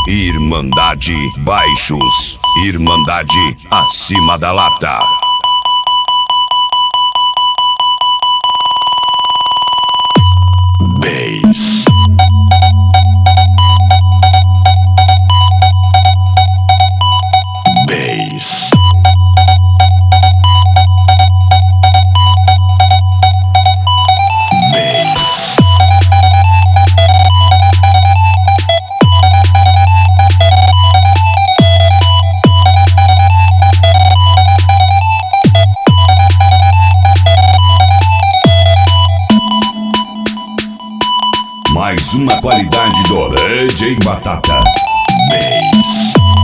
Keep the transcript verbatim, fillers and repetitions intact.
Irmandade Baixos, Irmandade acima da lata. Bass. Bass. Bass. Mais uma qualidade do D J Batata. Bass.